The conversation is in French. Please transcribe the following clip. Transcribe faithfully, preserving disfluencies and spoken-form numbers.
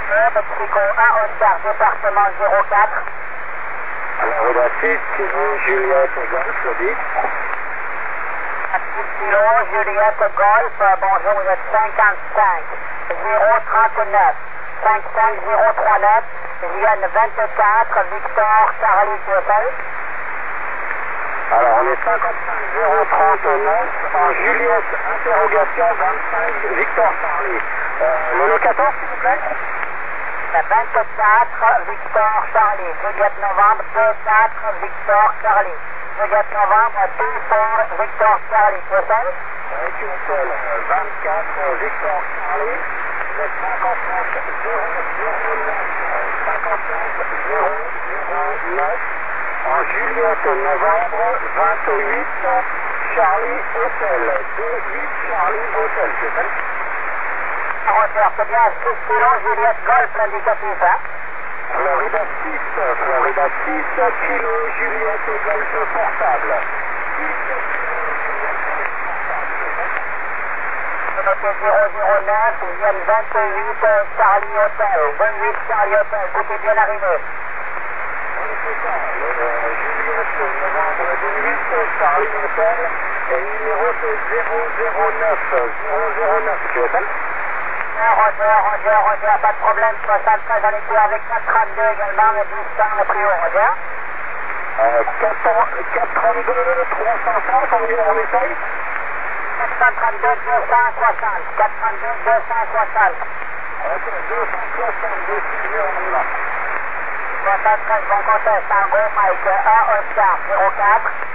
Roger, Mexico un, Oscar, département zéro quatre. Florida six, Kilo, Juliette, Golf, dix. six Kilo, Juliette, Golf, bonjour, vous êtes cinquante-cinq, zéro trente-neuf, cinquante-cinq zéro trente-neuf, Vienne vingt-quatre, Victor, Charlie, Q S L. Alors on est cinquante-cinq zéro trente-neuf, en Juliette, interrogation vingt-cinq, Victor, Charlie. Euh, le locateur, s'il vous plaît? vingt-quatre, Victor, Charlie. Juliette Novembre, deux quatre, Victor, Charlie. Juliette Novembre, deux quatre, Victor, Charlie. Q S L? Q S L, vingt-quatre, Victor, Charlie. cinquante-cinq zéro zéro neuf, cinquante-cinq zéro zéro neuf, en Juliette Novembre, vingt-huit, Charlie Hotel. deux huit, Charlie Hotel, Q S L? Roger, c'est bien six Kilo, Juliette Golf, l'indicatif, hein? Florida six, Florida six, Kilo, Juliette Golf portable. Notez zéro zéro neuf, Vienne vingt-huit, Charlie Hotel. vingt-huit, Charlie Hotel, tout est bien arrivé. Oui, c'est ça. Euh, Juliette Novembre vingt-huit, Charlie Hotel. Et numéro c'est zéro zéro neuf, zéro zéro neuf, Q S L? Roger, Roger, Roger, pas de problème, soixante-treize en écoute avec quatre trente-deux également, mais dix cents le plus haut, Roger. Euh, quatre trente-deux, trois cent cinq, on, on essaye? quatre cent trente-deux, deux cent soixante, quatre cent trente-deux, deux cent soixante. Ok, deux cent soixante, on y va. soixante-treize, bon compteur, Tango, Mike un, Oscar, zéro quatre.